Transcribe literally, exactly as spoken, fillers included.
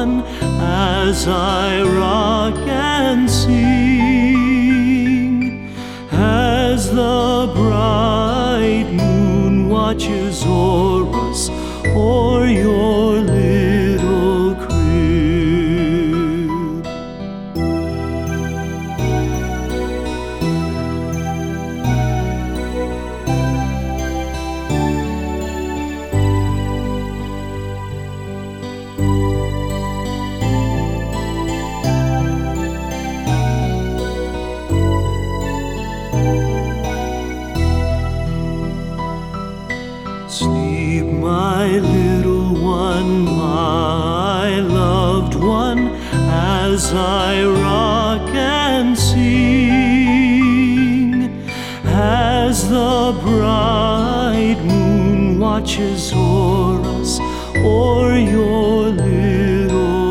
one, as I rock and sing, as the bright moon watches o'er us, o'er your little crib. Sleep, my little one, my loved one, as I rock and sing, as the bright moon watches o'er us, o'er your little